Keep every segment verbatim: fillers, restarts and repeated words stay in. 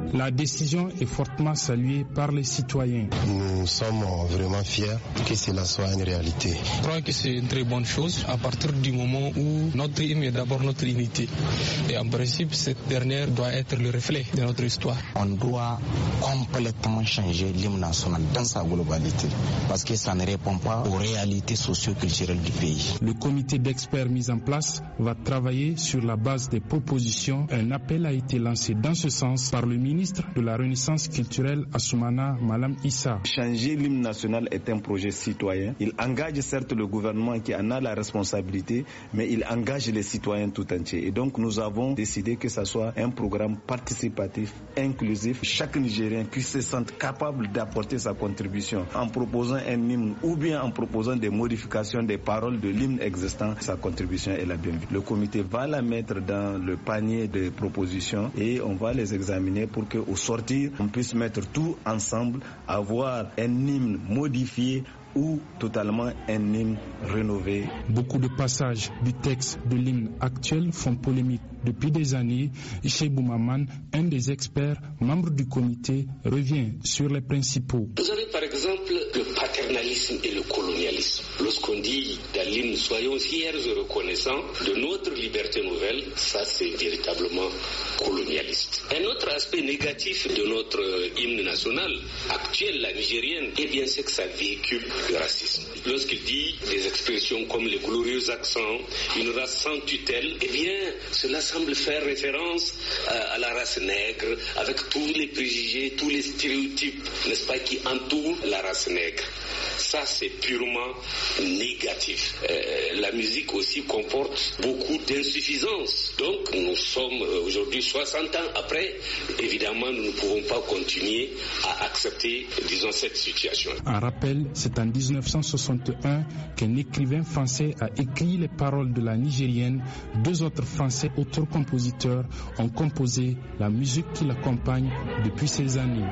La décision est fortement saluée par les citoyens. Nous sommes vraiment fiers que cela soit une réalité. Je crois que c'est une très bonne chose à partir du moment où notre hymne est d'abord notre unité. Et en principe, cette dernière doit être le reflet de notre histoire. On doit complètement changer l'hymne national dans sa globalité parce que ça ne répond pas aux réalités socio-culturelles du pays. Le comité d'experts mis en place va travailler sur la base des propositions. Un appel a été lancé dans ce sens par le ministre de la Renaissance culturelle Assoumana Malam Issa. Changer l'hymne national est un projet citoyen. Il engage certes le gouvernement qui en a la responsabilité, mais il engage les citoyens tout entiers. Et donc nous avons décidé que ce soit un programme participatif, inclusif. Chaque Nigérien qui se sente capable d'apporter sa contribution en proposant un hymne ou bien en proposant des modifications des paroles de l'hymne existant, sa contribution est la bienvenue. Le comité va la mettre dans le panier de propositions et on va les examiner pour qu'au sortir, on puisse mettre tout ensemble, avoir un hymne modifié ou totalement un hymne rénové. Beaucoup de passages du texte de l'hymne actuel font polémique depuis des années. Cheibou Maman, un des experts, membre du comité, revient sur les principaux. Vous avez par exemple le paternalisme et le colonialisme. Lorsqu'on dit dans l'hymne « Soyons fiers et reconnaissants de notre liberté nouvelle », ça c'est véritablement colonialiste. Un autre aspect négatif de notre hymne national actuel, la nigérienne, eh bien c'est que ça véhicule le racisme. Lorsqu'il dit des expressions comme les glorieux accents, une race sans tutelle, eh bien cela semble faire référence à, à la race nègre, avec tous les préjugés, tous les stéréotypes, n'est-ce pas, qui entourent la race nègre. Ça, c'est purement négatif. Euh, la musique aussi comporte beaucoup d'insuffisances. Donc, nous sommes aujourd'hui soixante ans après. Évidemment, nous ne pouvons pas continuer à accepter, disons, cette situation. Un rappel, c'est en dix-neuf cent soixante et un qu'un écrivain français a écrit les paroles de la nigérienne. Deux autres Français auteurs-compositeurs ont composé la musique qui l'accompagne depuis ces années.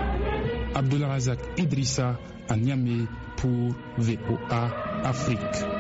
Abdulrazak Idrissa à Niamey pour V O A Afrique.